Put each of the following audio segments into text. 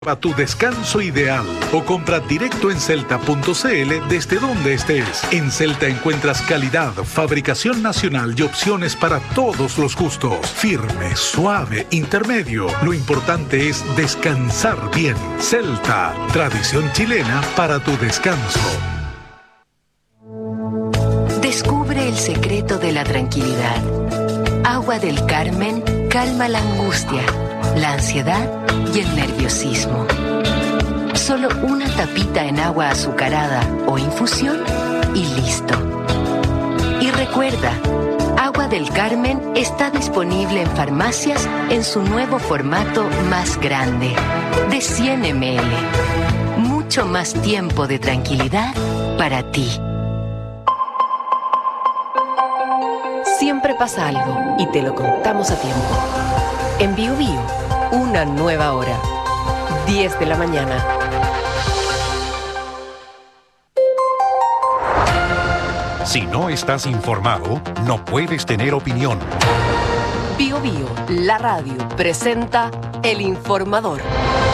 Para tu descanso ideal o compra directo en Celta.cl desde donde estés. En Celta encuentras calidad, fabricación nacional y opciones para todos los gustos. Firme, suave, intermedio. Lo importante es descansar bien. Celta, tradición chilena para tu descanso. Descubre el secreto de la tranquilidad. Agua del Carmen calma la angustia, la ansiedad y el nerviosismo. Solo una tapita en agua azucarada o infusión y listo. Y recuerda, Agua del Carmen está disponible en farmacias en su nuevo formato más grande, de 100 ml. Mucho más tiempo de tranquilidad para ti. Siempre pasa algo y te lo contamos a tiempo. En Bio Bio, una nueva hora. 10 de la mañana. Si no estás informado, no puedes tener opinión. Bio Bio, la radio, presenta El Informador.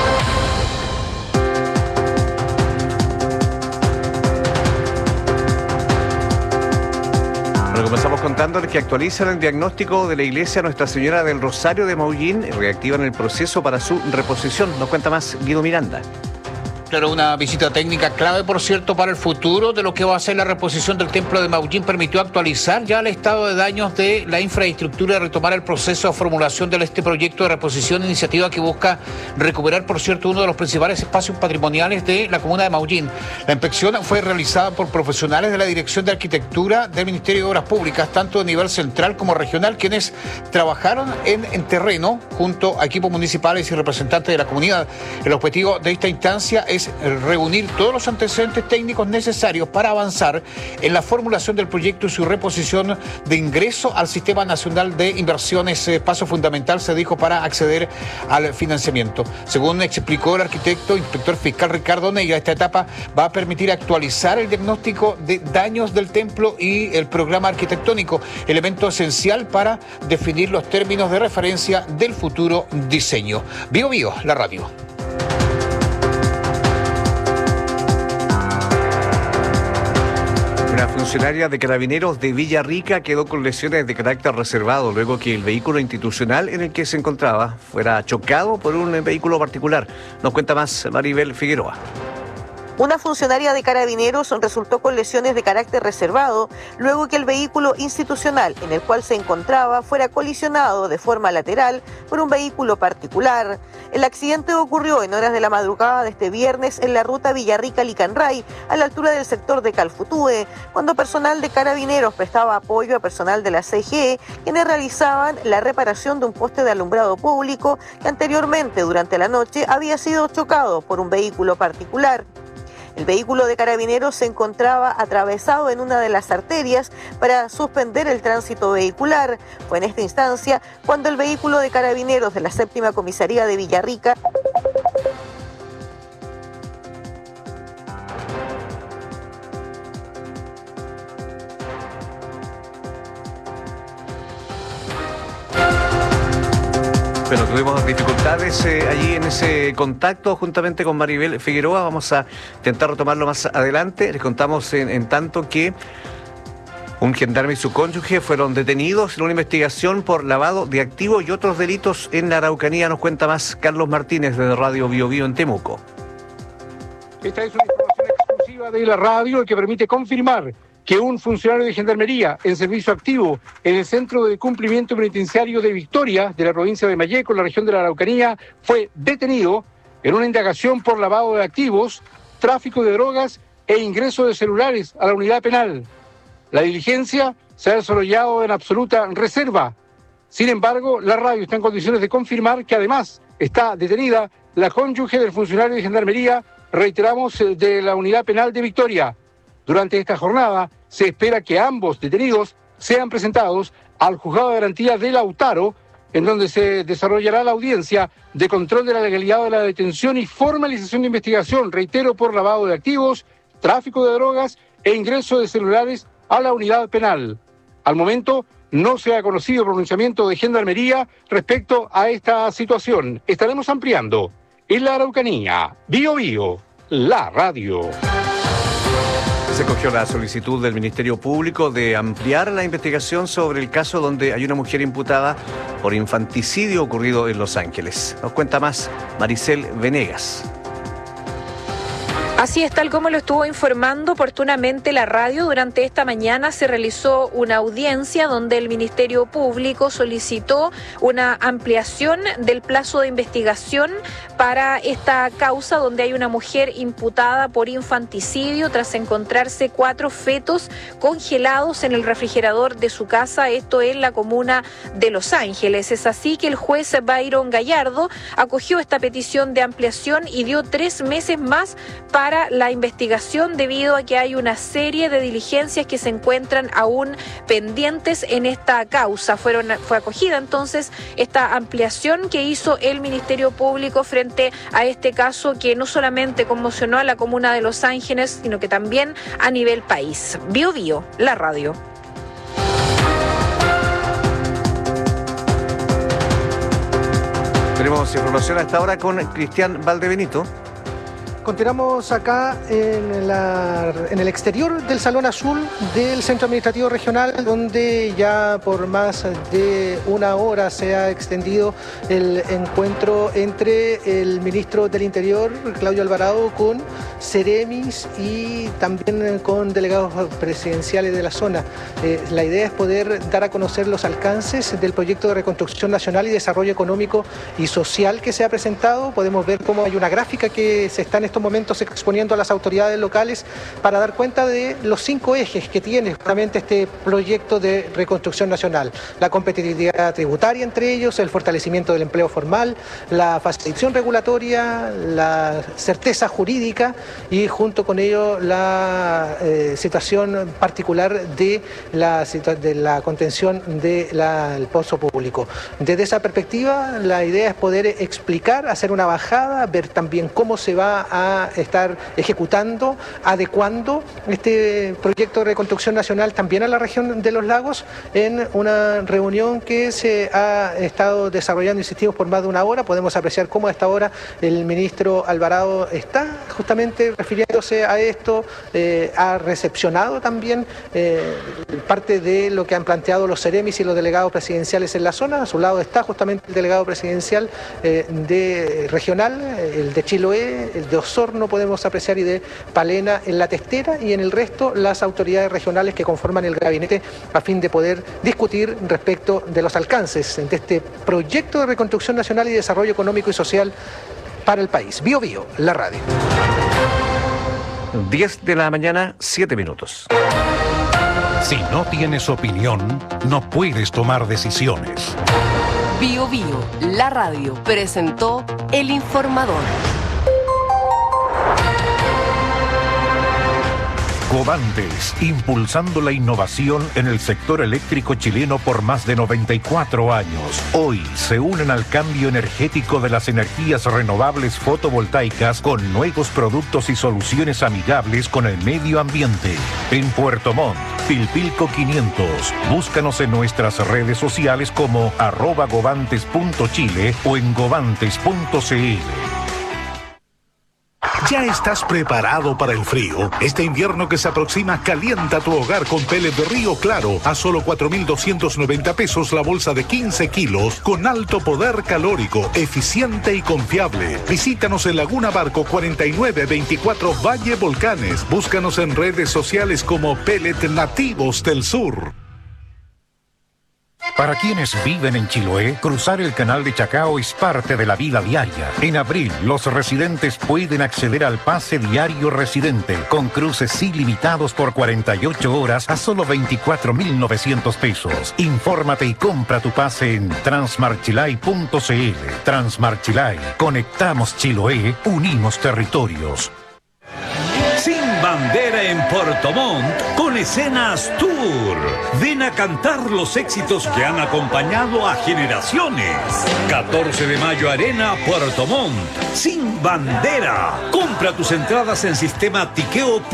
Bueno, comenzamos contándoles que actualizan el diagnóstico de la iglesia Nuestra Señora del Rosario de Maullín y reactivan el proceso para su reposición. Nos cuenta más Guido Miranda. Claro, una visita técnica clave, por cierto, para el futuro de lo que va a ser la reposición del templo de Maullín. Permitió actualizar ya el estado de daños de la infraestructura y retomar el proceso de formulación de este proyecto de reposición, iniciativa que busca recuperar, por cierto, uno de los principales espacios patrimoniales de la comuna de Maullín. La inspección fue realizada por profesionales de la Dirección de Arquitectura del Ministerio de Obras Públicas, tanto a nivel central como regional, quienes trabajaron en terreno junto a equipos municipales y representantes de la comunidad. El objetivo de esta instancia es reunir todos los antecedentes técnicos necesarios para avanzar en la formulación del proyecto y su reposición de ingreso al Sistema Nacional de Inversiones, paso fundamental, se dijo, para acceder al financiamiento. Según explicó el arquitecto inspector fiscal Ricardo Neira, esta etapa va a permitir actualizar el diagnóstico de daños del templo y el programa arquitectónico, elemento esencial para definir los términos de referencia del futuro diseño. Bio Bio, la radio. Una funcionaria de Carabineros de Villarrica quedó con lesiones de carácter reservado luego que el vehículo institucional en el que se encontraba fuera chocado por un vehículo particular. Nos cuenta más Maribel Figueroa. Una funcionaria de Carabineros resultó con lesiones de carácter reservado luego que el vehículo institucional en el cual se encontraba fuera colisionado de forma lateral por un vehículo particular. El accidente ocurrió en horas de la madrugada de este viernes en la ruta Villarrica-Licanray, a la altura del sector de Calfutúe, cuando personal de Carabineros prestaba apoyo a personal de la CGE, quienes realizaban la reparación de un poste de alumbrado público que anteriormente, durante la noche, había sido chocado por un vehículo particular. El vehículo de Carabineros se encontraba atravesado en una de las arterias para suspender el tránsito vehicular. Fue en esta instancia cuando el vehículo de Carabineros de la 7ª Comisaría de Villarrica Bueno, tuvimos dificultades allí en ese contacto juntamente con Maribel Figueroa. Vamos a intentar retomarlo más adelante. Les contamos en tanto que un gendarme y su cónyuge fueron detenidos en una investigación por lavado de activos y otros delitos en la Araucanía. Nos cuenta más Carlos Martínez de Radio Bio Bio en Temuco. Esta es una información exclusiva de la radio que permite confirmar que un funcionario de Gendarmería en servicio activo en el Centro de Cumplimiento Penitenciario de Victoria, de la provincia de Malleco, en la región de la Araucanía, fue detenido en una indagación por lavado de activos, tráfico de drogas e ingreso de celulares a la unidad penal. La diligencia se ha desarrollado en absoluta reserva. Sin embargo, la radio está en condiciones de confirmar que además está detenida la cónyuge del funcionario de Gendarmería, reiteramos, de la unidad penal de Victoria. Durante esta jornada se espera que ambos detenidos sean presentados al Juzgado de Garantía de Lautaro, en donde se desarrollará la audiencia de control de la legalidad de la detención y formalización de investigación, reitero, por lavado de activos, tráfico de drogas e ingreso de celulares a la unidad penal. Al momento no se ha conocido pronunciamiento de Gendarmería respecto a esta situación. Estaremos ampliando En la Araucanía, Bio Bio, la radio. Se cogió la solicitud del Ministerio Público de ampliar la investigación sobre el caso donde hay una mujer imputada por infanticidio ocurrido en Los Ángeles. Nos cuenta más Maricel Venegas. Así es, tal como lo estuvo informando oportunamente la radio, durante esta mañana se realizó una audiencia donde el Ministerio Público solicitó una ampliación del plazo de investigación para esta causa donde hay una mujer imputada por infanticidio tras encontrarse 4 fetos congelados en el refrigerador de su casa, esto en la comuna de Los Ángeles. Es así que el juez Byron Gallardo acogió esta petición de ampliación y dio 3 meses más para la investigación debido a que hay una serie de diligencias que se encuentran aún pendientes en esta causa. Fue acogida entonces esta ampliación que hizo el Ministerio Público frente a este caso que no solamente conmocionó a la comuna de Los Ángeles, sino que también a nivel país. Bio Bio, la radio. Tenemos información a esta hora con Cristian Valdebenito. Continuamos acá en el exterior del Salón Azul del Centro Administrativo Regional, donde ya por más de una hora se ha extendido el encuentro entre el ministro del Interior, Claudio Alvarado, con Ceremis y también con delegados presidenciales de la zona. La idea es poder dar a conocer los alcances del proyecto de reconstrucción nacional y desarrollo económico y social que se ha presentado. Podemos ver cómo hay una gráfica que se está en estos momentos exponiendo a las autoridades locales para dar cuenta de los 5 ejes que tiene justamente este proyecto de reconstrucción nacional. La competitividad tributaria entre ellos, el fortalecimiento del empleo formal, la facilitación regulatoria, la certeza jurídica y junto con ello la situación particular de la contención del pozo público. Desde esa perspectiva, la idea es poder explicar, hacer una bajada, ver también cómo se va a estar ejecutando, adecuando este proyecto de reconstrucción nacional también a la región de los lagos en una reunión que se ha estado desarrollando, insistimos, por más de una hora. Podemos apreciar cómo a esta hora el ministro Alvarado está justamente refiriéndose a esto, ha recepcionado también parte de lo que han planteado los Ceremis y los delegados presidenciales en la zona. A su lado está justamente el delegado presidencial regional, el de Chiloé, el de Osorno podemos apreciar, y de Palena en La Testera, y en el resto las autoridades regionales que conforman el gabinete a fin de poder discutir respecto de los alcances de este proyecto de reconstrucción nacional y desarrollo económico y social para el país. Bio Bio, la radio. 10 de la mañana, 7 minutos. Si no tienes opinión, no puedes tomar decisiones. Bio Bio, la radio, presentó El Informador. Covantes, impulsando la innovación en el sector eléctrico chileno por más de 94 años. Hoy se unen al cambio energético de las energías renovables fotovoltaicas con nuevos productos y soluciones amigables con el medio ambiente. En Puerto Montt, Pilpilco 500. Búscanos en nuestras redes sociales como @govantes.chile o en govantes.cl. ¿Ya estás preparado para el frío? Este invierno que se aproxima, calienta tu hogar con pellet de Río Claro a solo 4.290 pesos la bolsa de 15 kilos con alto poder calórico, eficiente y confiable. Visítanos en Laguna Barco 4924 Valle Volcanes. Búscanos en redes sociales como Pellet Nativos del Sur. Para quienes viven en Chiloé, cruzar el canal de Chacao es parte de la vida diaria. En abril, los residentes pueden acceder al pase diario residente, con cruces ilimitados por 48 horas a solo 24.900 pesos. Infórmate y compra tu pase en transmarchilay.cl. Transmarchilay, conectamos Chiloé, unimos territorios. Sin bandera en Puerto Montt con Escenas Tour. Ven a cantar los éxitos que han acompañado a generaciones. 14 de mayo, Arena Puerto Montt. Sin bandera. Compra tus entradas en sistema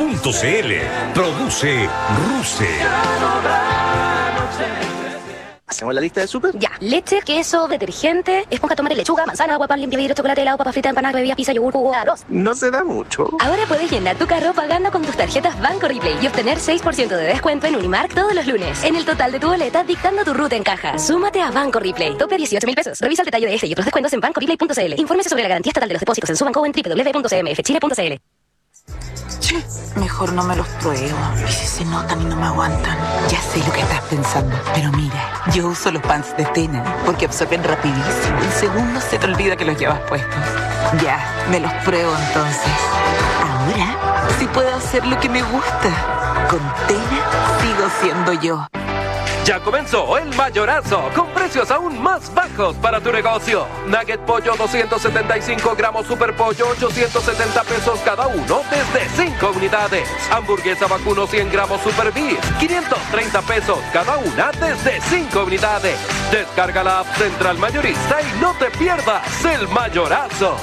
tiqueo.cl. Produce RUSE. ¿Hacemos la lista de súper? Ya. Leche, queso, detergente, esponja, tomate, lechuga, manzana, agua, pan, limpia, vidrio, chocolate, helado, papa frita, empanada, bebida, pizza, yogur, jugo, arroz. No se da mucho. Ahora puedes llenar tu carro pagando con tus tarjetas Banco Replay y obtener 6% de descuento en Unimark todos los lunes. En el total de tu boleta, dictando tu ruta en caja. Súmate a Banco Replay. Tope 18.000 pesos. Revisa el detalle de este y otros descuentos en bancoreplay.cl. Infórmese sobre la garantía estatal de los depósitos en su banco o en www.cmfchile.cl. Mejor no me los pruebo. Y si se notan y no me aguantan. Ya sé lo que estás pensando. Pero mira, yo uso los pants de Tena porque absorben rapidísimo. En segundos se te olvida que los llevas puestos. Ya, me los pruebo entonces. Ahora sí puedo hacer lo que me gusta. Con Tena sigo siendo yo. Ya comenzó el mayorazo, con precios aún más bajos para tu negocio. Nugget pollo 275 gramos, super pollo 870 pesos cada uno desde 5 unidades. Hamburguesa vacuno 100 gramos super beef, 530 pesos cada una desde 5 unidades. Descarga la app Central Mayorista y no te pierdas el mayorazo.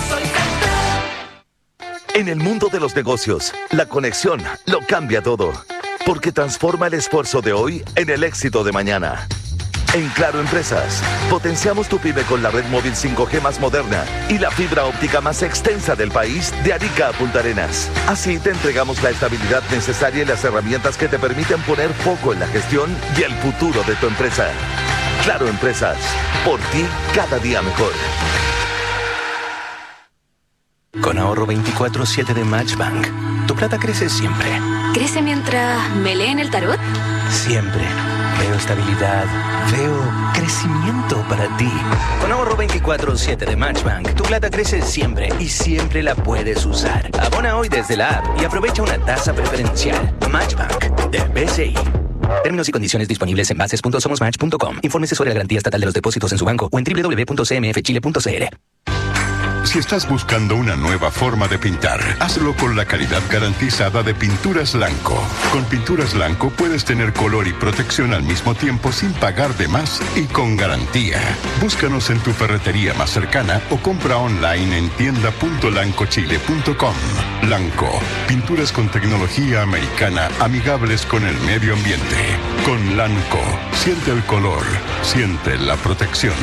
En el mundo de los negocios, la conexión lo cambia todo. Porque transforma el esfuerzo de hoy en el éxito de mañana. En Claro Empresas, potenciamos tu pyme con la red móvil 5G más moderna y la fibra óptica más extensa del país, de Arica a Punta Arenas. Así te entregamos la estabilidad necesaria y las herramientas que te permiten poner foco en la gestión y el futuro de tu empresa. Claro Empresas, por ti cada día mejor. Con ahorro 24/7 de Matchbank, tu plata crece siempre. ¿Crece mientras me leen el tarot? Siempre. Veo estabilidad, veo crecimiento para ti. Con ahorro 24/7 de Matchbank, tu plata crece siempre y siempre la puedes usar. Abona hoy desde la app y aprovecha una tasa preferencial. Matchbank, de BCI. Términos y condiciones disponibles en bases.somosmatch.com. Infórmese sobre la garantía estatal de los depósitos en su banco o en www.cmfchile.cl. Si estás buscando una nueva forma de pintar, hazlo con la calidad garantizada de Pinturas Lanco. Con Pinturas Lanco puedes tener color y protección al mismo tiempo sin pagar de más y con garantía. Búscanos en tu ferretería más cercana o compra online en tienda.lancochile.com. Lanco, pinturas con tecnología americana amigables con el medio ambiente. Con Lanco, siente el color, siente la protección.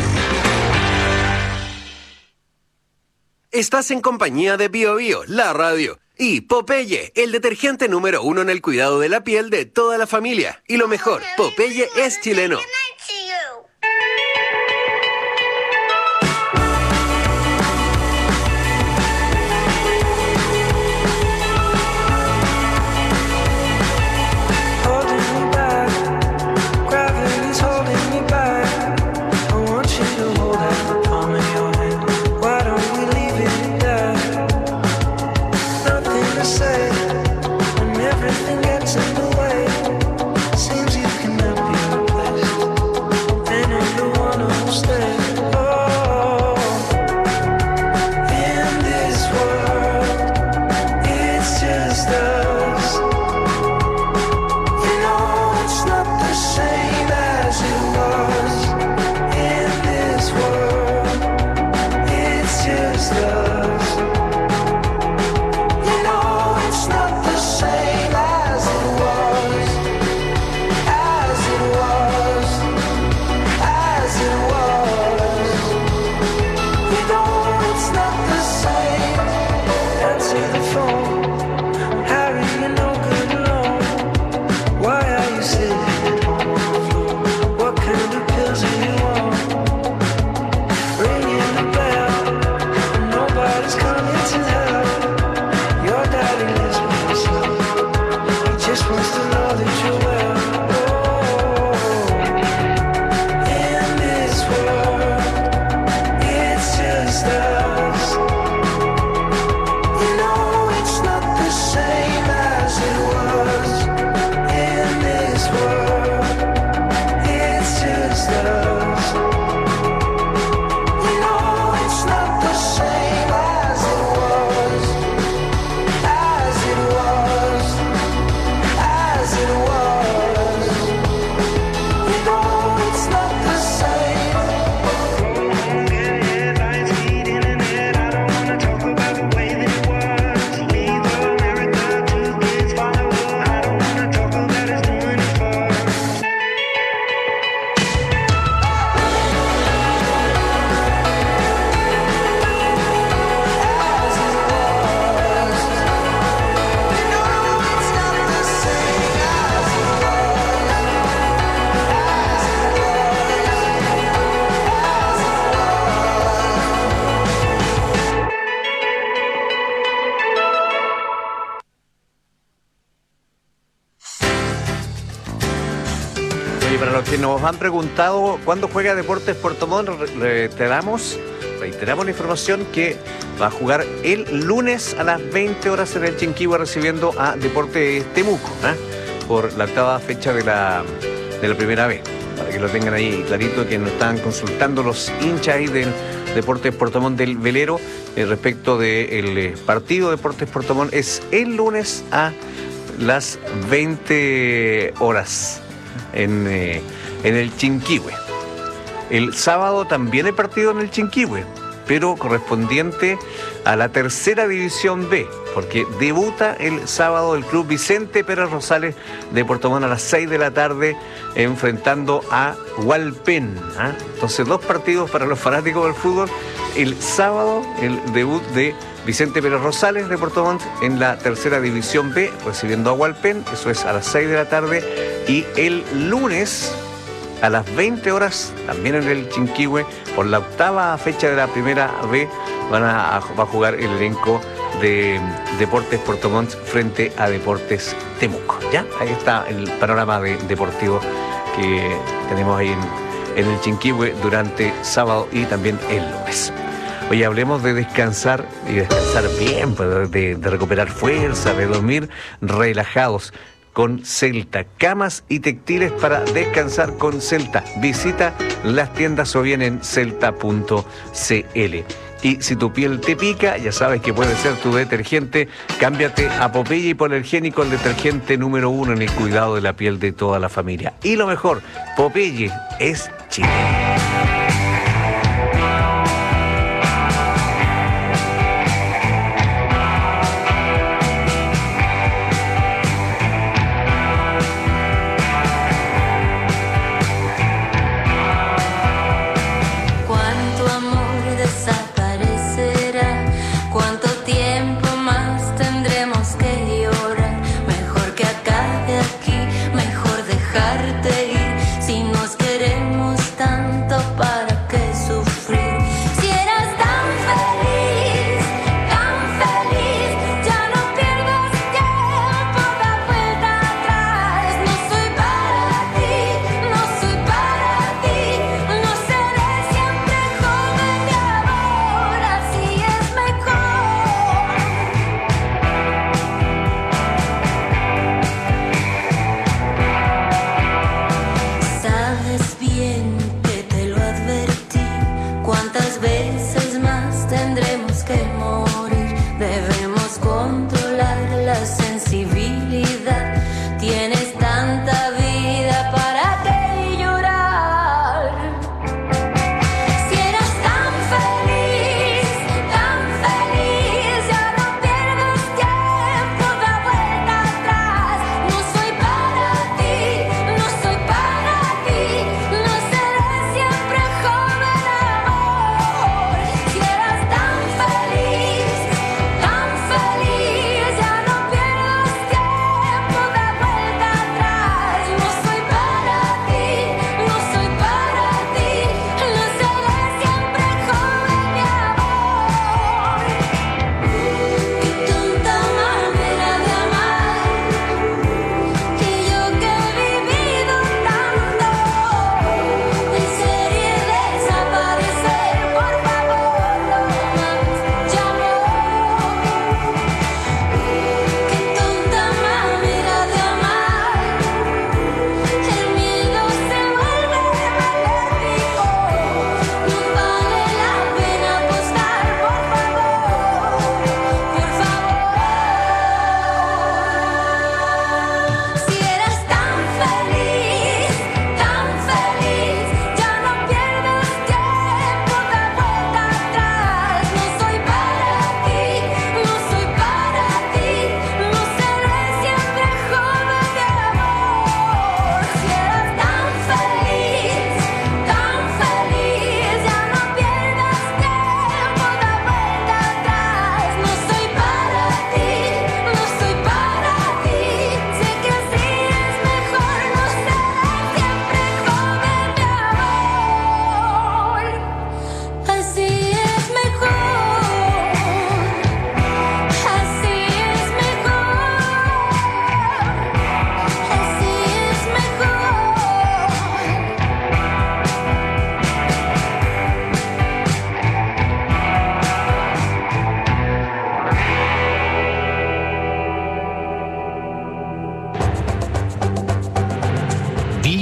Estás en compañía de Bio Bio, la radio, y Popeye, el detergente número 1 en el cuidado de la piel de toda la familia. Y lo mejor, Popeye es chileno. Para los que nos han preguntado cuándo juega Deportes Puerto Montt, reiteramos la información que va a jugar el lunes a las 20 horas en el Chinquihue recibiendo a Deportes Temuco, por la octava fecha de la primera vez. Para que lo tengan ahí clarito, que nos están consultando los hinchas ahí del Deportes Puerto Montt del Velero respecto del partido Deportes Puerto Montt. Es el lunes a las 20 horas en el Chinquihue. El sábado también hay partido en el Chinquihue, pero correspondiente a la tercera división B, porque debuta el sábado el club Vicente Pérez Rosales de Puerto Montt a las 6 de la tarde enfrentando a Hualpén. Entonces 2 partidos para los fanáticos del fútbol. El sábado el debut de Vicente Pérez Rosales de Puerto Montt en la tercera división B recibiendo a Hualpén, eso es a las 6 de la tarde, y el lunes a las 20 horas, también en el Chinquihue, por la octava fecha de la primera B, va a jugar el elenco de Deportes Puerto Montt frente a Deportes Temuco. ¿Ya? Ahí está el panorama deportivo que tenemos ahí en el Chinquihue durante sábado y también el lunes. Oye, hablemos de descansar y descansar bien, pues, de recuperar fuerza, de dormir relajados. Con Celta, camas y textiles para descansar con Celta. Visita las tiendas o bien en celta.cl. Y si tu piel te pica, ya sabes que puede ser tu detergente. Cámbiate a Popeye Hipoalergénico, el detergente número 1 en el cuidado de la piel de toda la familia. Y lo mejor, Popeye es Chile. Si nos queremos tanto.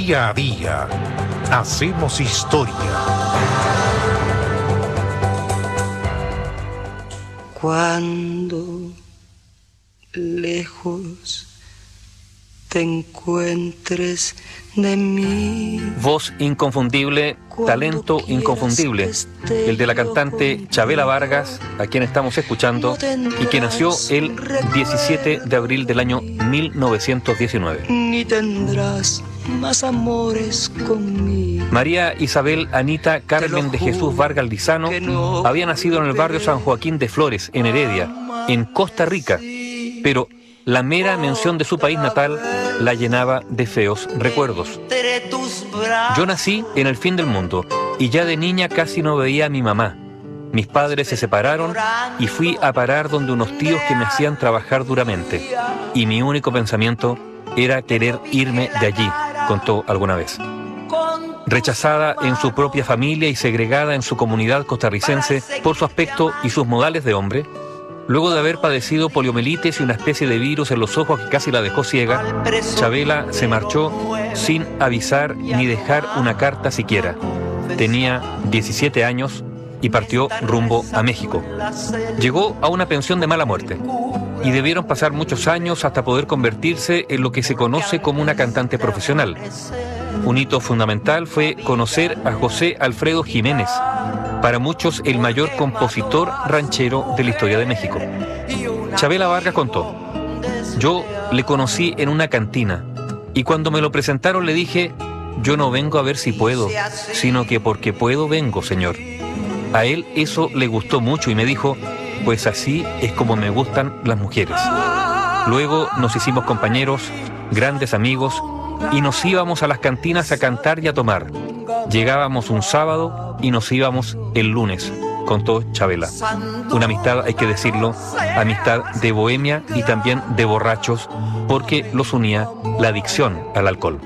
Día a día hacemos historia. Cuando lejos te encuentres de mí. Voz inconfundible, talento inconfundible, el de la cantante Chabela Vargas, a quien estamos escuchando, y que nació el 17 de abril del año 1919. Ni tendrás más amores conmigo. María Isabel Anita Carmen de Jesús Vargas Lizano había nacido en el barrio San Joaquín de Flores, en Heredia, en Costa Rica, pero la mera mención de su país natal la llenaba de feos recuerdos. Yo nací en el fin del mundo y ya de niña casi no veía a mi mamá. Mis padres se separaron y fui a parar donde unos tíos que me hacían trabajar duramente. Y mi único pensamiento era querer irme de allí, contó alguna vez. Rechazada en su propia familia y segregada en su comunidad costarricense por su aspecto y sus modales de hombre, luego de haber padecido poliomielitis y una especie de virus en los ojos que casi la dejó ciega, Chabela se marchó sin avisar ni dejar una carta siquiera. Tenía 17 años y partió rumbo a México. Llegó a una pensión de mala muerte y debieron pasar muchos años hasta poder convertirse en lo que se conoce como una cantante profesional. Un hito fundamental fue conocer a José Alfredo Jiménez, para muchos el mayor compositor ranchero de la historia de México. Chabela Vargas contó: yo le conocí en una cantina y cuando me lo presentaron le dije, yo no vengo a ver si puedo, sino que porque puedo vengo, señor. A él eso le gustó mucho y me dijo, pues así es como me gustan las mujeres. Luego nos hicimos compañeros, grandes amigos, y nos íbamos a las cantinas a cantar y a tomar. Llegábamos un sábado y nos íbamos el lunes, contó Chabela. Una amistad, hay que decirlo, amistad de bohemia y también de borrachos, porque los unía la adicción al alcohol.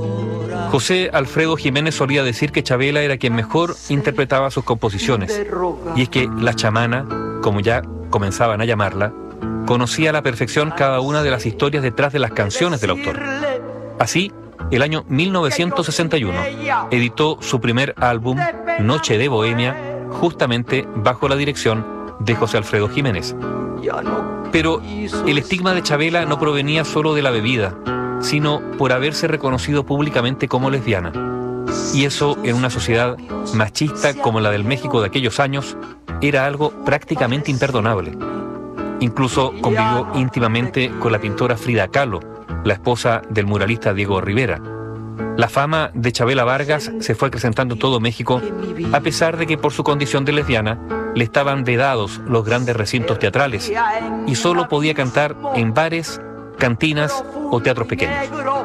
José Alfredo Jiménez solía decir que Chabela era quien mejor interpretaba sus composiciones, y es que la chamana, como ya comenzaban a llamarla, conocía a la perfección cada una de las historias detrás de las canciones del autor. Así, el año 1961 editó su primer álbum, Noche de Bohemia, justamente bajo la dirección de José Alfredo Jiménez. Pero el estigma de Chabela no provenía solo de la bebida, sino por haberse reconocido públicamente como lesbiana. Y eso, en una sociedad machista como la del México de aquellos años, era algo prácticamente imperdonable. Incluso convivió íntimamente con la pintora Frida Kahlo, la esposa del muralista Diego Rivera. La fama de Chabela Vargas se fue acrecentando en todo México, a pesar de que por su condición de lesbiana le estaban vedados los grandes recintos teatrales y solo podía cantar en bares, cantinas o teatros pequeños.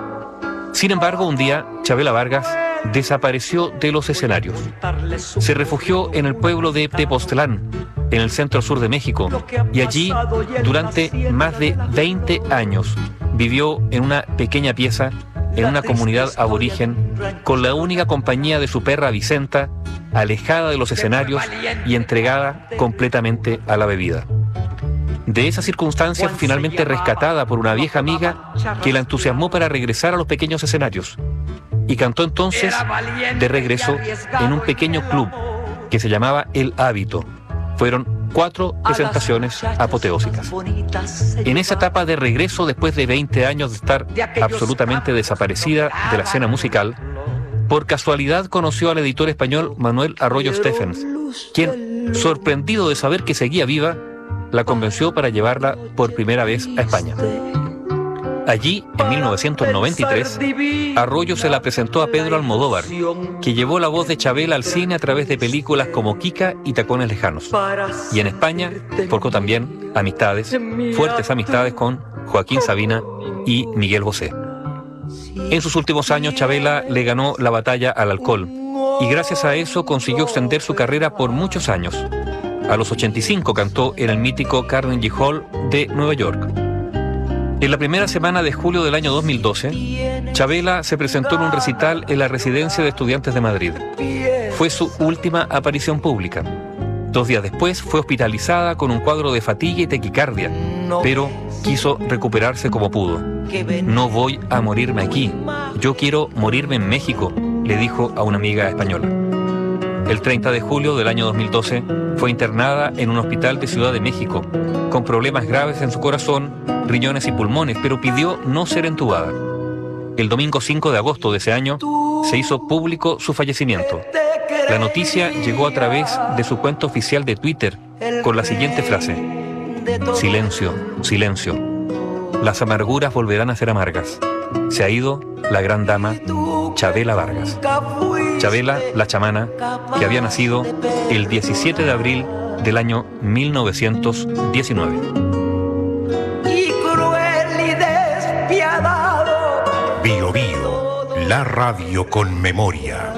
Sin embargo, un día Chabela Vargas desapareció de los escenarios. Se refugió en el pueblo de Tepoztlán, en el centro sur de México, y allí, durante más de 20 años, vivió en una pequeña pieza, en una comunidad aborigen, con la única compañía de su perra Vicenta, alejada de los escenarios y entregada completamente a la bebida. De esa circunstancia fue finalmente rescatada por una vieja amiga que la entusiasmó para regresar a los pequeños escenarios. Y cantó entonces de regreso en un pequeño club que se llamaba El Hábito. Fueron 4 presentaciones apoteósicas. En esa etapa de regreso, después de 20 años de estar absolutamente desaparecida de la escena musical, por casualidad conoció al editor español Manuel Arroyo Stephens, quien, sorprendido de saber que seguía viva, la convenció para llevarla por primera vez a España. Allí, en 1993, Arroyo se la presentó a Pedro Almodóvar, que llevó la voz de Chabela al cine a través de películas como Kika y Tacones Lejanos. Y en España forjó también amistades, fuertes amistades con Joaquín Sabina y Miguel Bosé. En sus últimos años, Chabela le ganó la batalla al alcohol y gracias a eso consiguió extender su carrera por muchos años. A los 85 cantó en el mítico Carnegie Hall de Nueva York. En la primera semana de julio del año 2012, Chabela se presentó en un recital en la Residencia de Estudiantes de Madrid. Fue su última aparición pública. 2 días después fue hospitalizada con un cuadro de fatiga y taquicardia, pero quiso recuperarse como pudo. No voy a morirme aquí, Yo quiero morirme en México, le dijo a una amiga española. El 30 de julio del año 2012 fue internada en un hospital de Ciudad de México, con problemas graves en su corazón, riñones y pulmones, pero pidió no ser entubada. El domingo 5 de agosto de ese año se hizo público su fallecimiento. La noticia llegó a través de su cuenta oficial de Twitter con la siguiente frase: silencio, silencio. Las amarguras volverán a ser amargas. Se ha ido la gran dama Chavela Vargas. Chavela, la chamana, que había nacido el 17 de abril del año 1919. Y cruel y despiadado. Bio Bio, la radio con memoria.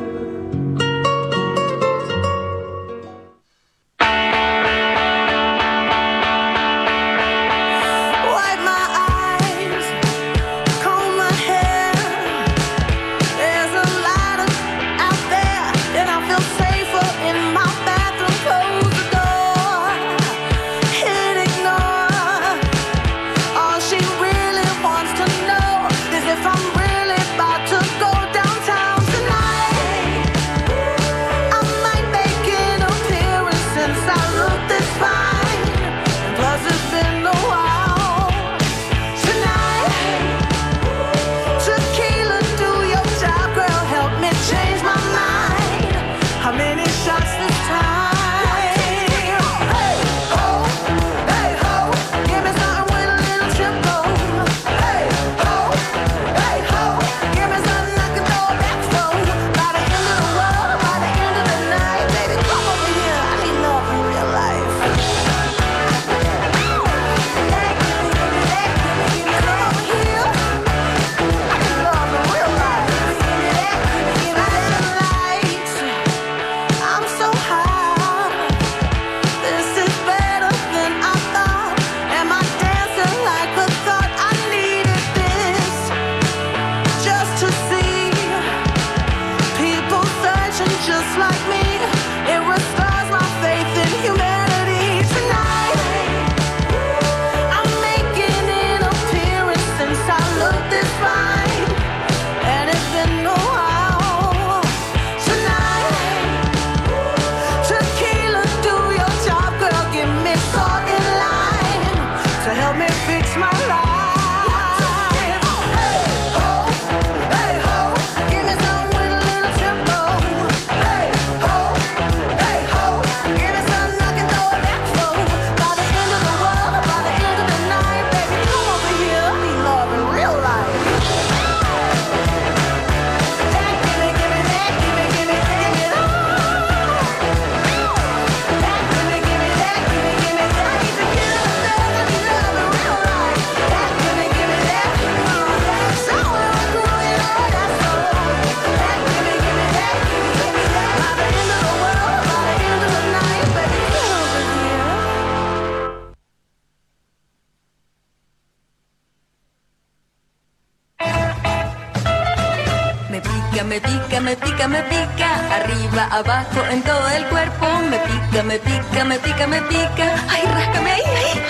Me pica, me pica, me pica, arriba, abajo, en todo el cuerpo. Me pica, me pica, me pica, me pica. Ay, ráscame ahí, ahí.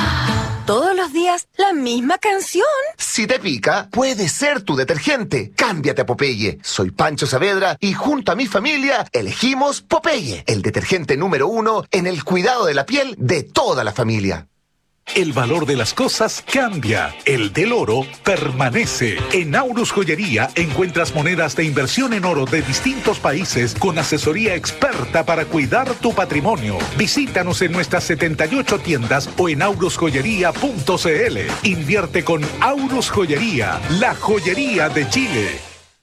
Todos los días, la misma canción. Si te pica, puede ser tu detergente. Cámbiate a Popeye. Soy Pancho Saavedra y junto a mi familia elegimos Popeye, el detergente número 1 en el cuidado de la piel de toda la familia. El valor de las cosas cambia, el del oro permanece. En Aurus Joyería encuentras monedas de inversión en oro de distintos países con asesoría experta para cuidar tu patrimonio. Visítanos en nuestras 78 tiendas o en aurusjoyería.cl. Invierte con Aurus Joyería, la joyería de Chile.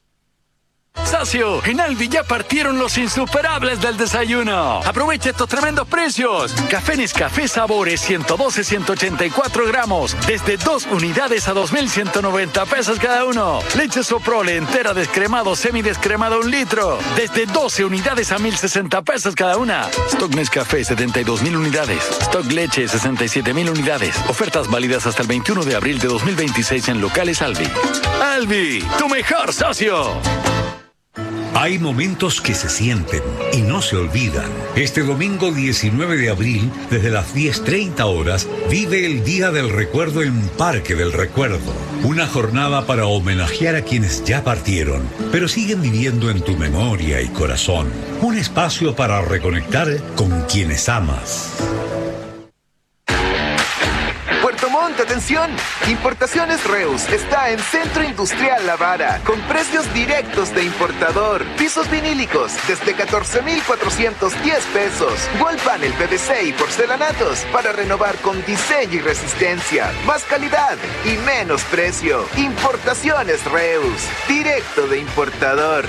Socio, en Albi ya partieron los insuperables del desayuno. Aprovecha estos tremendos precios. Café Nescafé Sabores 112-184 gramos, desde 2 unidades a 2.190 pesos cada uno. Leche Soprole entera descremado, semidescremado 1 litro, desde 12 unidades a 1.060 pesos cada una. Stock Nescafé 72.000 unidades. Stock Leche 67.000 unidades. Ofertas válidas hasta el 21 de abril de 2026 en locales Albi. Albi, tu mejor socio. Hay momentos que se sienten y no se olvidan. Este domingo 19 de abril, desde las 10:30 horas, vive el Día del Recuerdo en Parque del Recuerdo. Una jornada para homenajear a quienes ya partieron, pero siguen viviendo en tu memoria y corazón. Un espacio para reconectar con quienes amas. Puerto Montt, atención. Importaciones Reus está en Centro Industrial La Vara, con precios directos de importador. Pisos vinílicos desde 14,410 pesos. Wall panel PVC y porcelanatos para renovar con diseño y resistencia. Más calidad y menos precio. Importaciones Reus, directo de importador.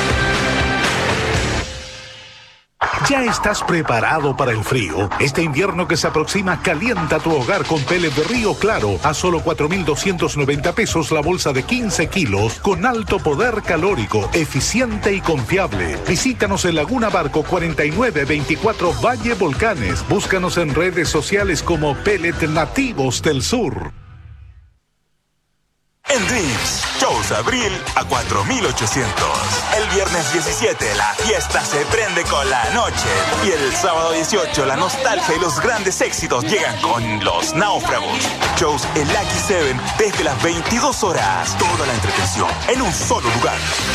¿Ya estás preparado para el frío? Este invierno que se aproxima, calienta tu hogar con pellet de Río Claro a solo 4,290 pesos la bolsa de 15 kilos con alto poder calórico, eficiente y confiable. Visítanos en Laguna Barco 4924 Valle Volcanes. Búscanos en redes sociales como Pellet Nativos del Sur. En Dreams, shows abril a 4,800. El viernes 17 la fiesta se prende con la noche. Y el sábado 18 la nostalgia y los grandes éxitos llegan con Los Náufragos. Shows en Lucky 7 desde las 22 horas. Toda la entretención en un solo lugar.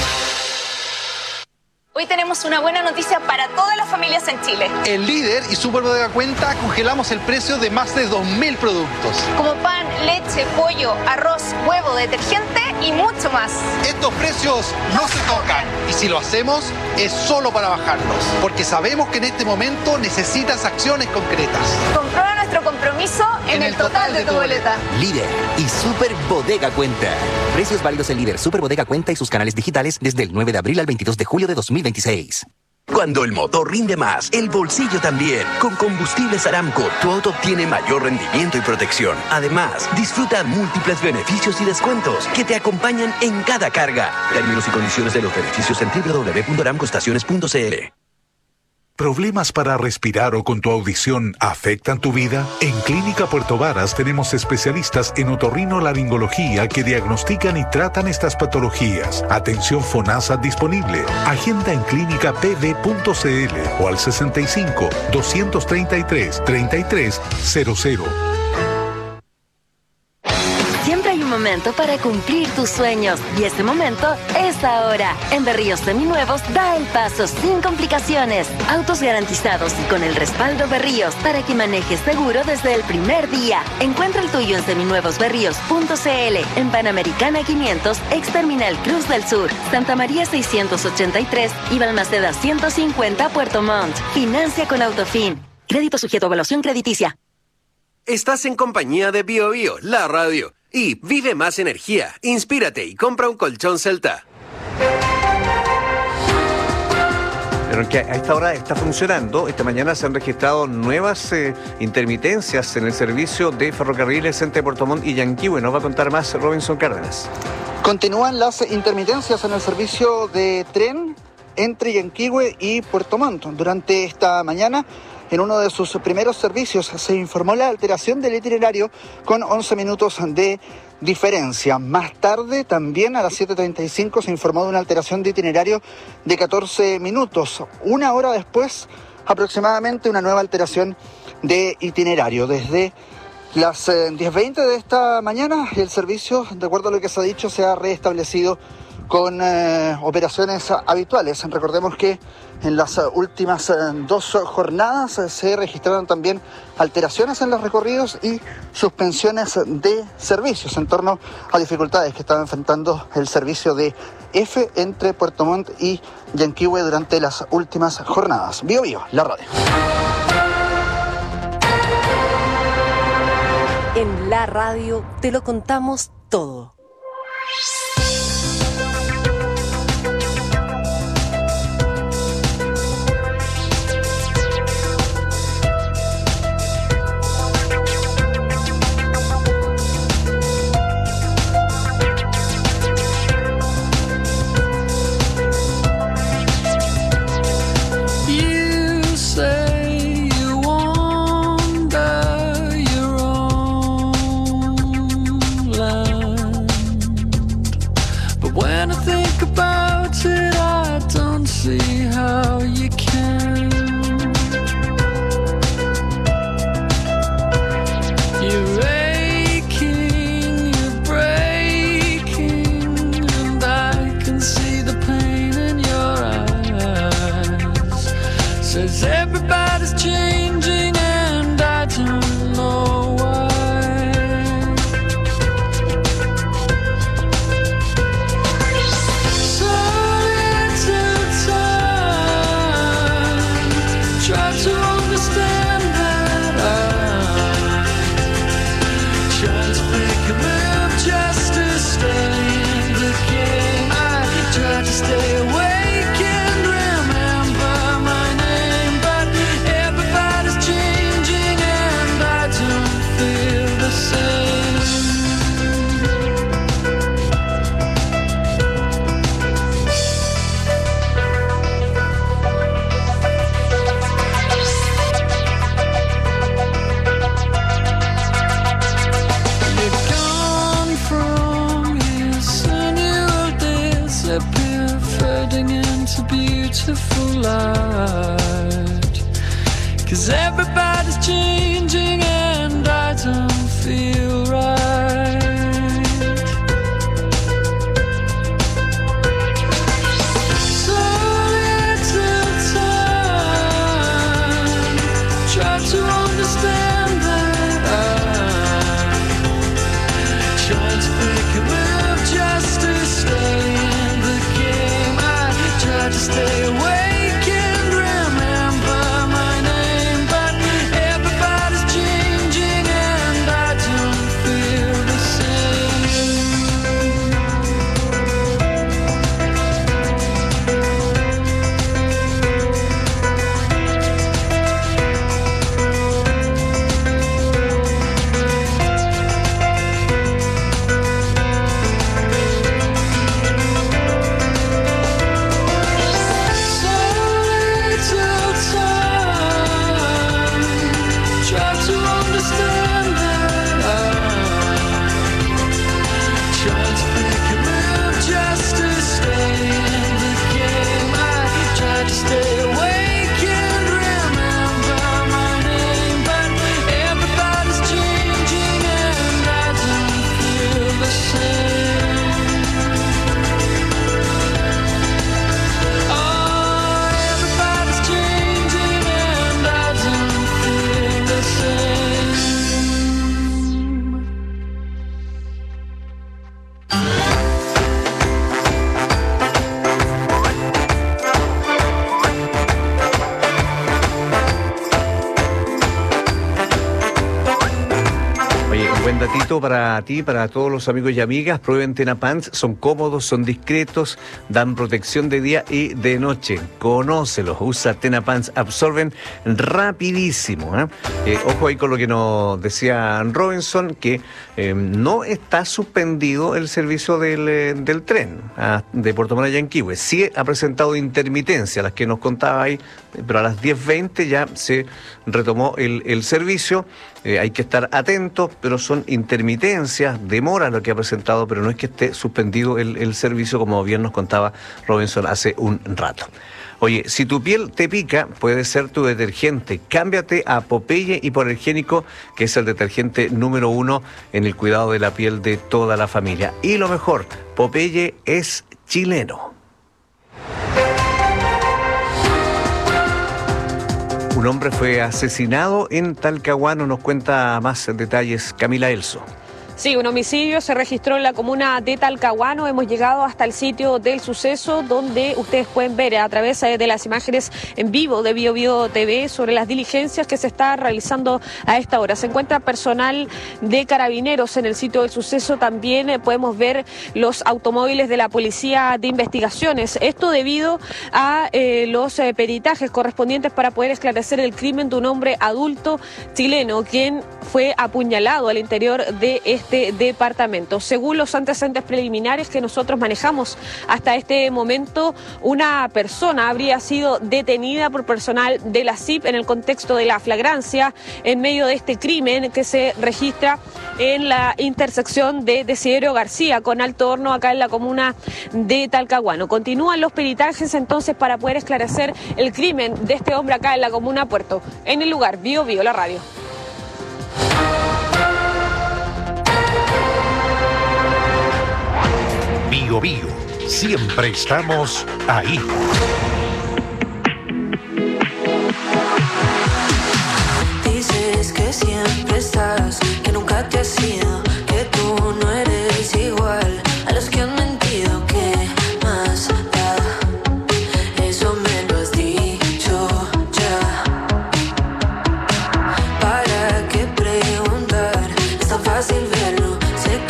Hoy tenemos una buena noticia para todas las familias en Chile. En Líder y Superbodega Cuenta congelamos el precio de más de 2.000 productos. Como pan, leche, pollo, arroz, huevo, detergente y mucho más. Estos precios no se tocan. Y si lo hacemos, es solo para bajarlos. Porque sabemos que en este momento necesitas acciones concretas. Comprueba nuestro compromiso en el total de tu boleta. Líder y Superbodega Cuenta. Precios válidos en Líder, Superbodega Cuenta y sus canales digitales desde el 9 de abril al 22 de julio de 2026. Cuando el motor rinde más, el bolsillo también. Con Combustibles Aramco, tu auto obtiene mayor rendimiento y protección. Además, disfruta múltiples beneficios y descuentos que te acompañan en cada carga. Términos y condiciones de los beneficios en www.aramcoestaciones.cl. ¿Problemas para respirar o con tu audición afectan tu vida? En Clínica Puerto Varas tenemos especialistas en otorrinolaringología que diagnostican y tratan estas patologías. Atención FONASA disponible. Agenda en clínicapv.cl o al 65 233 3300. Siempre hay un momento para cumplir tus sueños y este momento es ahora. En Berríos Seminuevos, da el paso sin complicaciones. Autos garantizados y con el respaldo Berríos para que manejes seguro desde el primer día. Encuentra el tuyo en seminuevosberríos.cl, en Panamericana 500, ex Terminal Cruz del Sur, Santa María 683 y Balmaceda 150, Puerto Montt. Financia con Autofin. Crédito sujeto a evaluación crediticia. Estás en compañía de BioBio, la radio. Y vive más energía, inspírate y compra un colchón Celta. Pero que a esta hora está funcionando. Esta mañana se han registrado nuevas intermitencias en el servicio de ferrocarriles entre Puerto Montt y Yanquihue. Nos va a contar más Robinson Cárdenas. Continúan las intermitencias en el servicio de tren entre Yanquihue y Puerto Montt. Durante esta mañana, en uno de sus primeros servicios, se informó la alteración del itinerario con 11 minutos de diferencia. Más tarde, también a las 7:35, se informó de una alteración de itinerario de 14 minutos. Una hora después, aproximadamente, una nueva alteración de itinerario. Desde las 10:20 de esta mañana, el servicio, de acuerdo a lo que se ha dicho, se ha reestablecido con operaciones habituales. Recordemos que en las últimas 2 jornadas se registraron también alteraciones en los recorridos y suspensiones de servicios en torno a dificultades que estaba enfrentando el servicio de F entre Puerto Montt y Yanquihue durante las últimas jornadas. BioBio, la radio. En la radio te lo contamos todo. make a move just to stay in the game. I try to stay awake and remember my name, but everybody's changing and I don't feel the same. Fading into beautiful light, 'cause everybody's changing and I don't feel right. So little time, try to understand that I'm trying to make a move just to stay. Try to stay awake and remember my name, but everybody's changing and I don't feel the para ti, para todos los amigos y amigas. Prueben Tena Pants, son cómodos, son discretos, dan protección de día y de noche. Conócelos, usa Tena Pants, absorben rapidísimo. Ojo ahí con lo que nos decía Robinson, que no está suspendido el servicio del tren de Puerto Montt a Yanquihue. Sí ha presentado intermitencia, las que nos contaba ahí, pero a las 10:20 ya se retomó el servicio. Hay que estar atentos, pero son intermitencias, demora lo que ha presentado, pero no es que esté suspendido el servicio, como bien nos contaba Robinson hace un rato. Oye, si tu piel te pica, puede ser tu detergente. Cámbiate a Popeye Hipoalergénico, que es el detergente número 1 en el cuidado de la piel de toda la familia. Y lo mejor, Popeye es chileno. Un hombre fue asesinado en Talcahuano. Nos cuenta más detalles Camila Elso. Sí, un homicidio se registró en la comuna de Talcahuano. Hemos llegado hasta el sitio del suceso, donde ustedes pueden ver a través de las imágenes en vivo de BioBio TV sobre las diligencias que se está realizando a esta hora. Se encuentra personal de Carabineros en el sitio del suceso. También podemos ver los automóviles de la Policía de Investigaciones. Esto debido a los peritajes correspondientes para poder esclarecer el crimen de un hombre adulto chileno, quien fue apuñalado al interior de este departamento. Según los antecedentes preliminares que nosotros manejamos hasta este momento, una persona habría sido detenida por personal de la CIP en el contexto de la flagrancia en medio de este crimen que se registra en la intersección de Desiderio García con Alto Horno, acá en la comuna de Talcahuano. Continúan los peritajes entonces para poder esclarecer el crimen de este hombre acá en la comuna Puerto. En el lugar, BioBio, la radio. BioBio, siempre estamos ahí. Dices que siempre estás, que nunca te has ido, que tú no eres igual a los que han mentido. ¿Qué más da? Eso me lo has dicho ya. ¿Para qué preguntar? Es tan fácil verlo. Sé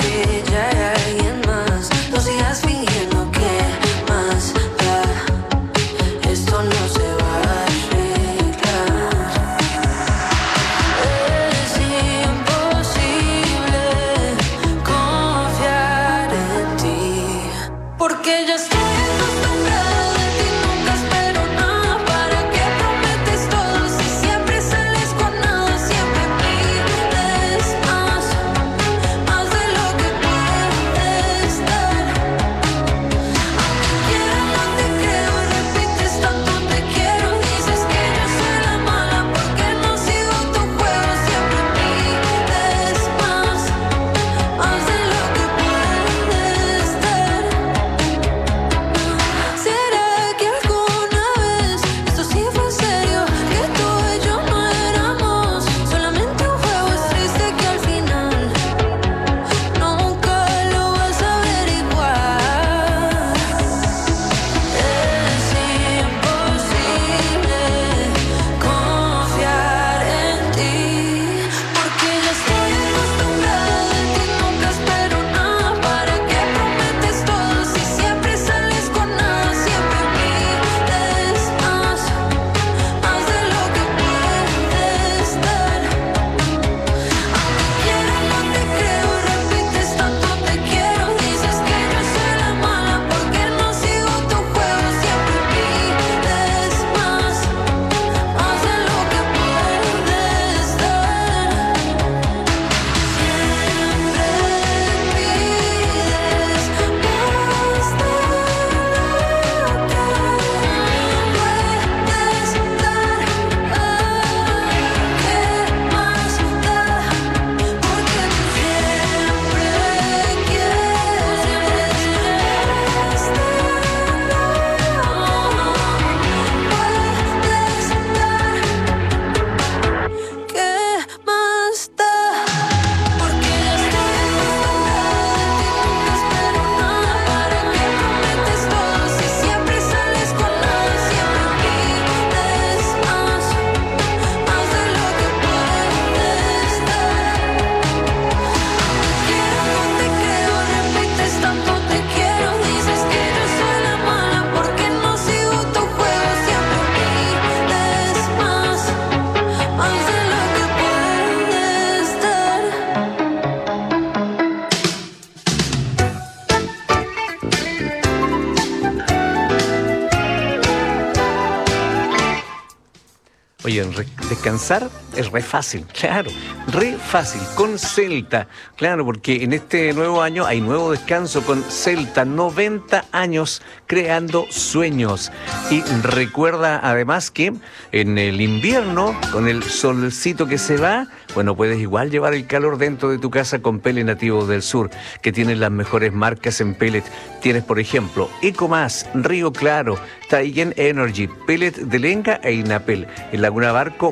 descansar es re fácil, claro, re fácil, con Celta, claro, porque en este nuevo año hay nuevo descanso con Celta, 90 años creando sueños. Y recuerda además que en el invierno, con el solcito que se va, bueno, puedes igual llevar el calor dentro de tu casa con Pellet Nativo del Sur, que tienen las mejores marcas en pellet. Tienes, por ejemplo, Ecomás, Río Claro, Taigen Energy, Pellet de Lenca e Inapel. En Laguna Barco,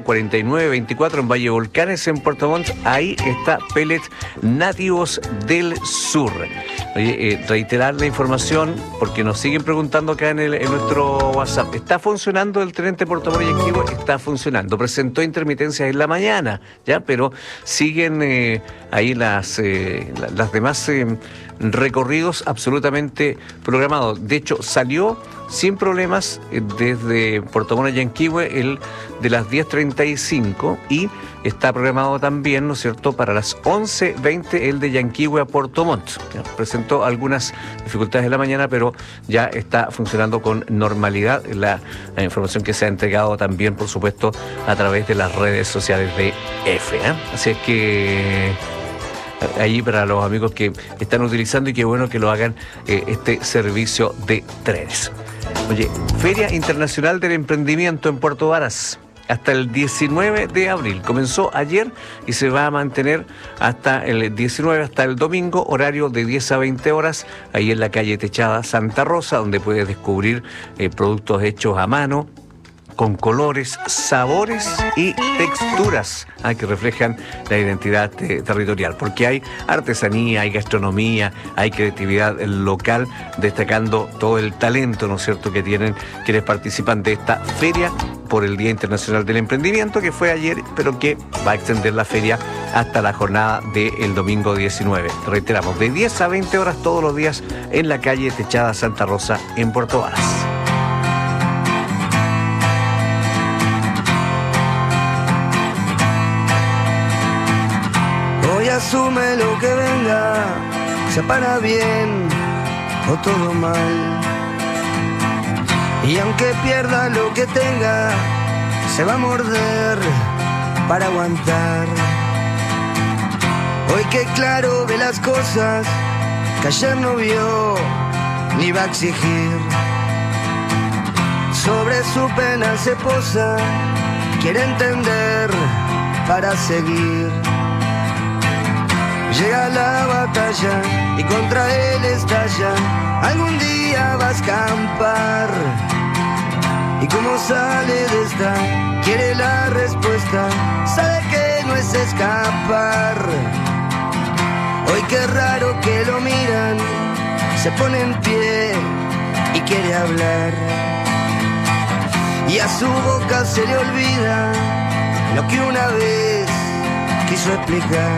4924 en Valle Volcanes, en Puerto Montt, ahí está Pellet Nativos del Sur. Oye, reiterar la información, porque nos siguen preguntando acá en nuestro WhatsApp. ¿Está funcionando el Teniente Puerto Montt y Yanquihue? Está funcionando. Presentó intermitencias en la mañana, ¿ya? Pero siguen ahí las demás recorridos absolutamente programados. De hecho, salió sin problemas desde Puerto Montt a Yanquihue el de las 10:35 y está programado también, ¿no es cierto?, para las 11:20 el de Yanquihue a Puerto Montt. Presentó algunas dificultades en la mañana, pero ya está funcionando con normalidad la información que se ha entregado también, por supuesto, a través de las redes sociales de EFE. Así es que allí para los amigos que están utilizando, y qué bueno que lo hagan, este servicio de trenes. Oye, Feria Internacional del Emprendimiento en Puerto Varas, hasta el 19 de abril. Comenzó ayer y se va a mantener hasta el 19, hasta el domingo, horario de 10 a 20 horas, ahí en la calle Techada Santa Rosa, donde puedes descubrir productos hechos a mano, con colores, sabores y texturas que reflejan la identidad territorial, porque hay artesanía, hay gastronomía, hay creatividad local, destacando todo el talento, ¿no es cierto?, que tienen quienes participan de esta feria por el Día Internacional del Emprendimiento, que fue ayer, pero que va a extender la feria hasta la jornada del domingo 19. Reiteramos, de 10 a 20 horas todos los días en la calle Techada Santa Rosa en Puerto Varas. Asume lo que venga, sea para bien o todo mal. Y aunque pierda lo que tenga, se va a morder para aguantar. Hoy que claro ve las cosas que ayer no vio ni va a exigir. Sobre su pena se posa, quiere entender para seguir. Llega la batalla y contra él estalla. Algún día va a escampar. Y como sale de esta, quiere la respuesta. Sabe que no es escapar. Hoy qué raro que lo miran. Se pone en pie y quiere hablar. Y a su boca se le olvida lo que una vez quiso explicar.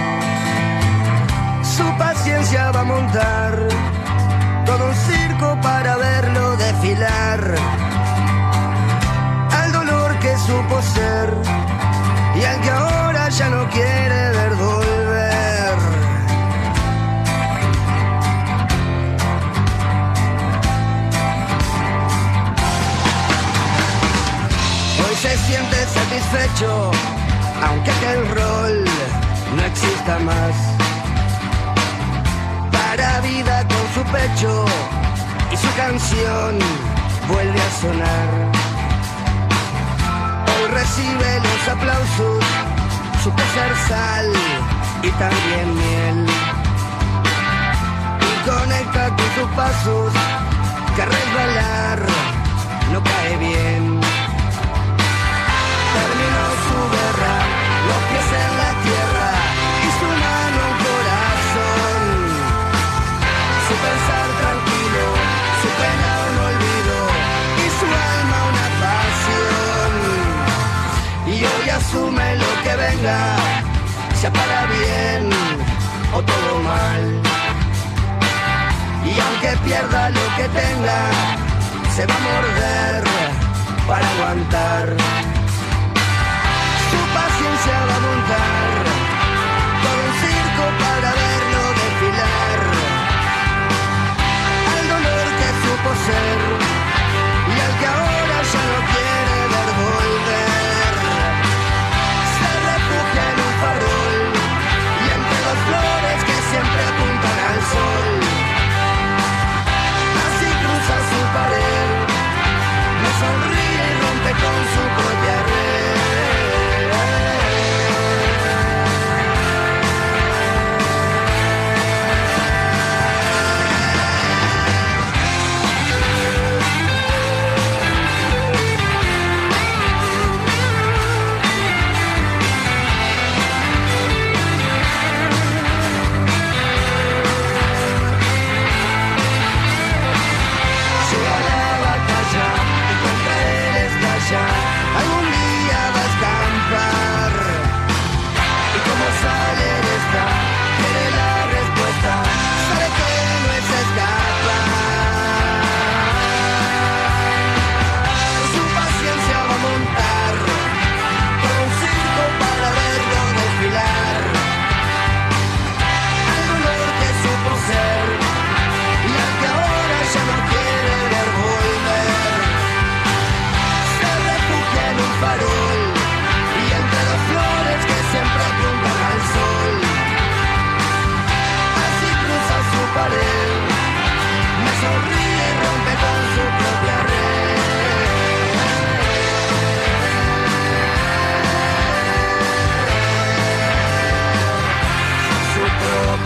Su paciencia va a montar todo un circo para verlo desfilar. Al dolor que supo ser y al que ahora ya no quiere ver volver. Hoy se siente satisfecho, aunque aquel rol no exista más. Para vida con su pecho y su canción vuelve a sonar. Hoy recibe los aplausos, supo ser sal y también miel. Y conecta con sus pasos, que resbalar no cae bien. Terminó su guerra, los pies en la tierra y su mano en corazón. Su pensar tranquilo, su pena un olvido y su alma una pasión. Y hoy asume lo que venga, sea para bien o todo mal. Y aunque pierda lo que tenga, se va a morder para aguantar. Su paciencia va a montar todo un circo para verlo desfilar. Al dolor que supo ser y al que ahora ya no quiere ver volver.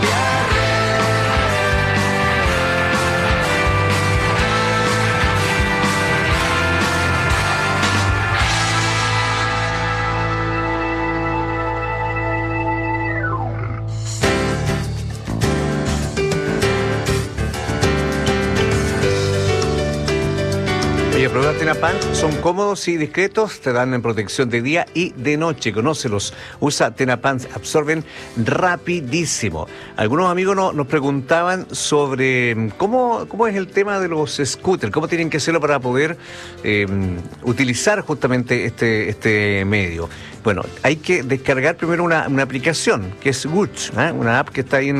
Pruebas Tenapunch son cómodos y discretos, te dan en protección de día y de noche. Conócelos, usa Tenapunch, absorben rapidísimo. Algunos amigos nos preguntaban sobre cómo es el tema de los scooters, cómo tienen que hacerlo para poder utilizar justamente este medio. Bueno, hay que descargar primero una aplicación que es Guch, una app que está ahí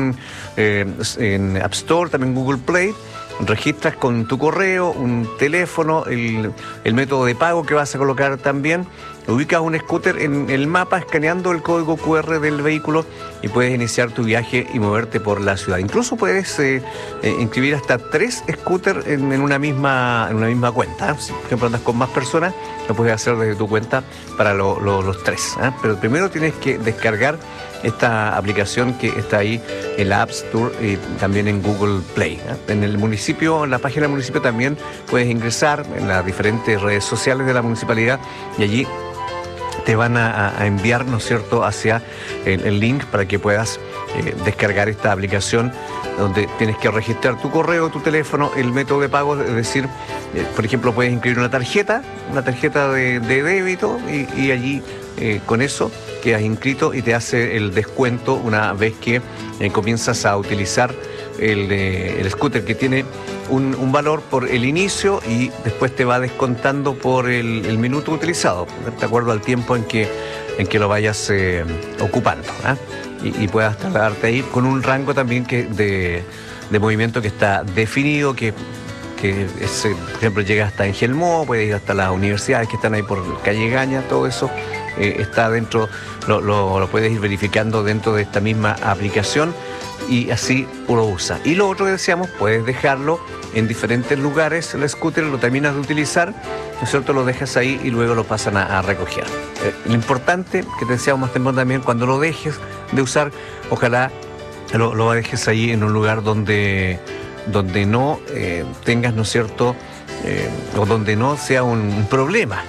en App Store, también Google Play. Registras con tu correo, un teléfono, el método de pago que vas a colocar también. Ubicas un scooter en el mapa escaneando el código QR del vehículo y puedes iniciar tu viaje y moverte por la ciudad. Incluso puedes inscribir hasta 3 scooters en una misma cuenta. Si, por ejemplo, andas con más personas, lo puedes hacer desde tu cuenta para los 3. Pero primero tienes que descargar esta aplicación que está ahí en la App Store y también en Google Play. En el municipio, en la página del municipio también puedes ingresar en las diferentes redes sociales de la municipalidad y allí te van a enviar, ¿no es cierto?, hacia el link para que puedas descargar esta aplicación donde tienes que registrar tu correo, tu teléfono, el método de pago, es decir, por ejemplo, puedes inscribir una tarjeta de débito y allí con eso quedas inscrito y te hace el descuento una vez que comienzas a utilizar el scooter, que tiene un valor por el inicio y después te va descontando por el minuto utilizado, de acuerdo al tiempo en que lo vayas ocupando, y puedas trasladarte ahí con un rango también de movimiento que está definido, que es, por ejemplo, llega hasta Engelmó, puede ir hasta las universidades que están ahí por Calle Gaña, todo eso está dentro, lo puedes ir verificando dentro de esta misma aplicación y así lo usa. Y lo otro que decíamos, puedes dejarlo en diferentes lugares, el scooter lo terminas de utilizar, ¿no es cierto?, lo dejas ahí y luego lo pasan a recoger. Lo importante, que te decíamos más temprano también, cuando lo dejes de usar, ojalá lo dejes ahí en un lugar donde no tengas, ¿no es cierto?, o donde no sea un problema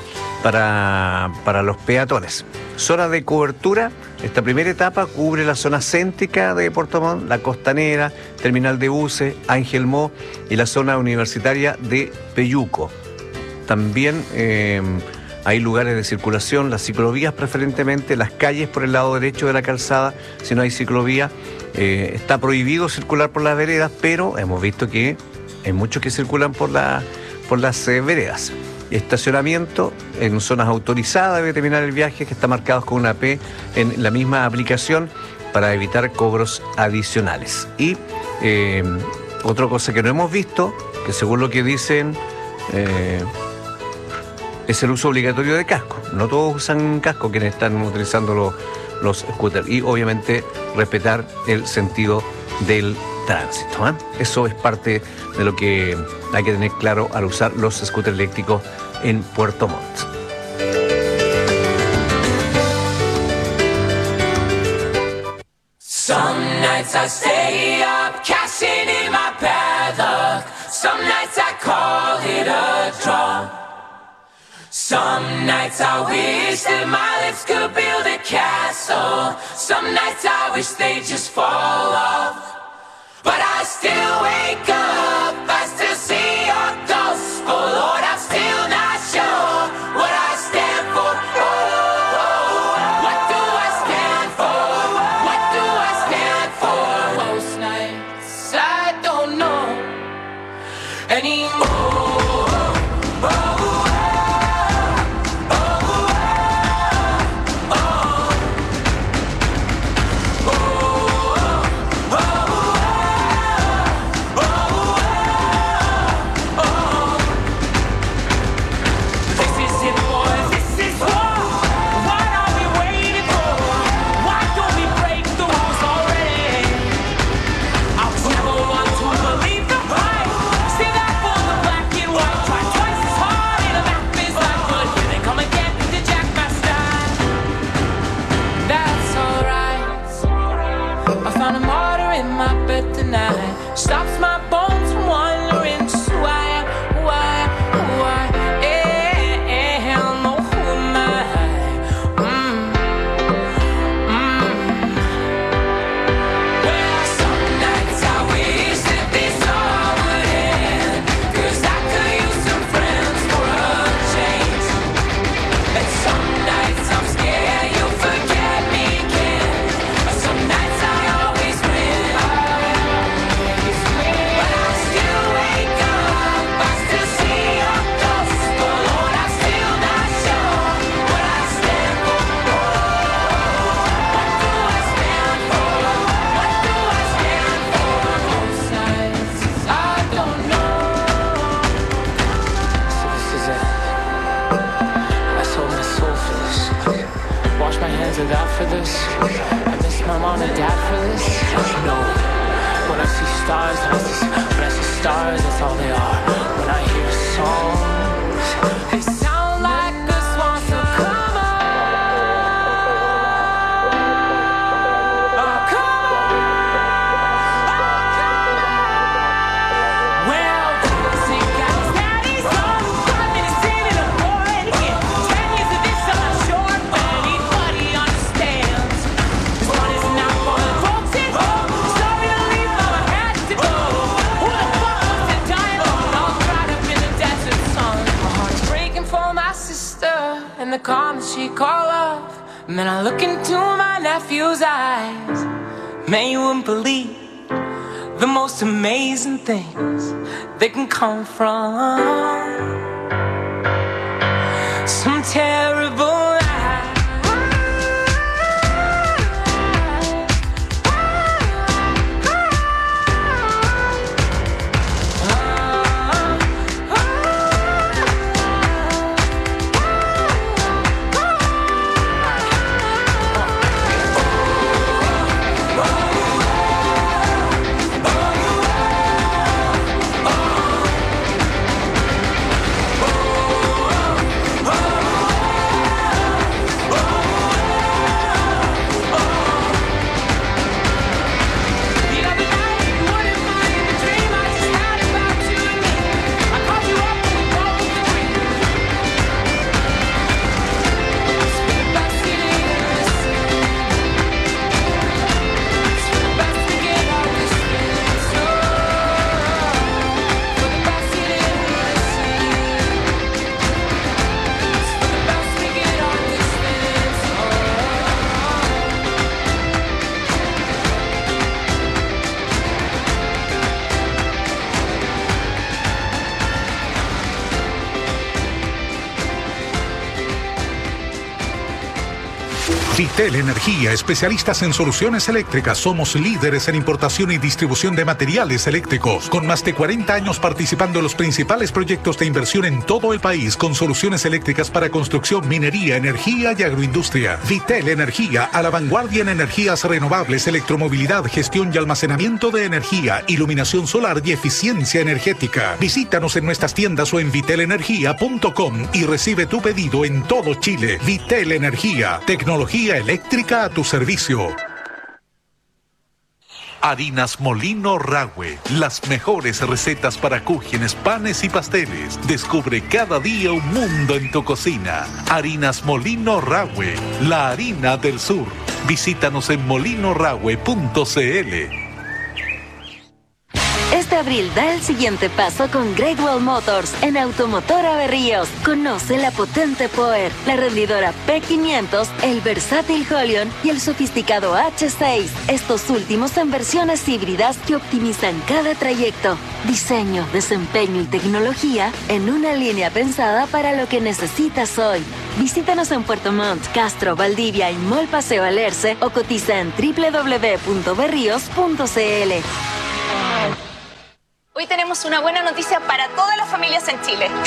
para los peatones. Zona de cobertura, esta primera etapa cubre la zona céntrica de Puerto Montt, la costanera, terminal de buses, Ángel Mo y la zona universitaria de Peyuco. También hay lugares de circulación, las ciclovías preferentemente, las calles por el lado derecho de la calzada, si no hay ciclovía. Está prohibido circular por las veredas, pero hemos visto que hay muchos que circulan por las veredas. Estacionamiento en zonas autorizadas debe terminar el viaje, que está marcado con una P en la misma aplicación para evitar cobros adicionales. Y otra cosa que no hemos visto, que según lo que dicen es el uso obligatorio de casco. No todos usan casco quienes están utilizando los scooters, y obviamente respetar el sentido del tránsito. Eso es parte de lo que hay que tener claro al usar los scooters eléctricos en Puerto Montt. Some nights I stay up, cashing in my bad luck. Some nights I call it a draw. Some nights I wish that my lips could build a castle. Some nights I wish they'd just fall off. But I still wake up, I still see your ghost. Oh Lord, I'm still not sure what I stand for. What do I stand for? What do I stand for? Most nights I don't know anymore. I found a martyr in my bed tonight. Stops my bones from wandering. Just who I am, who I am, who I am. Oh, who am I? Well, some nights I wish that this all would end, 'cause I could use some friends for a change. And some nights I'm scared you'll forget me again. Some nights I always win. But I still wake up, I still see your ghost. But Lord, I'm still not sure what I stand for. What do I stand for? What do I stand for? Both sides, I don't know. So this is it. I sold my soul for this. Wash my hands of that for this. I miss my mom and dad for this. No. When I see stars, that's all they are. When I hear songs, they sound like a swan. So come on, oh, come on, oh, come on. Well, sing out, daddy's on 5 minutes in and I'm bored again. 10 years of this, I'm not sure if anybody understands. This one is not for the folks at home. Sorry to leave, mama had to go. Who the fuck wants to die alone, all cried up in the desert sun? My heart's breaking for my sister and the comments she call off. And then I look into my nephew's eyes. Man, you wouldn't believe the most amazing things that can come from some terrible Vitel Energía, especialistas en soluciones eléctricas. Somos líderes en importación y distribución de materiales eléctricos, con más de 40 años participando en los principales proyectos de inversión en todo el país, con soluciones eléctricas para construcción, minería, energía y agroindustria. Vitel Energía, a la vanguardia en energías renovables, electromovilidad, gestión y almacenamiento de energía, iluminación solar y eficiencia energética. Visítanos en nuestras tiendas o en vitelenergia.com y recibe tu pedido en todo Chile. Vitel Energía, tecnología eléctrica a tu servicio. Harinas Molino Rahue, las mejores recetas para cúgenes, panes y pasteles. Descubre cada día un mundo en tu cocina. Harinas Molino Rahue, la harina del sur. Visítanos en molinorahue.cl. Este abril da el siguiente paso con Great Wall Motors en Automotora Berríos. Conoce la potente Power, la rendidora P500, el versátil Holion y el sofisticado H6. Estos últimos en versiones híbridas que optimizan cada trayecto. Diseño, desempeño y tecnología en una línea pensada para lo que necesitas hoy. Visítanos en Puerto Montt, Castro, Valdivia y Mall Paseo Alerce o cotiza en www.berrios.cl. Hoy tenemos una buena noticia para todas las familias en Chile.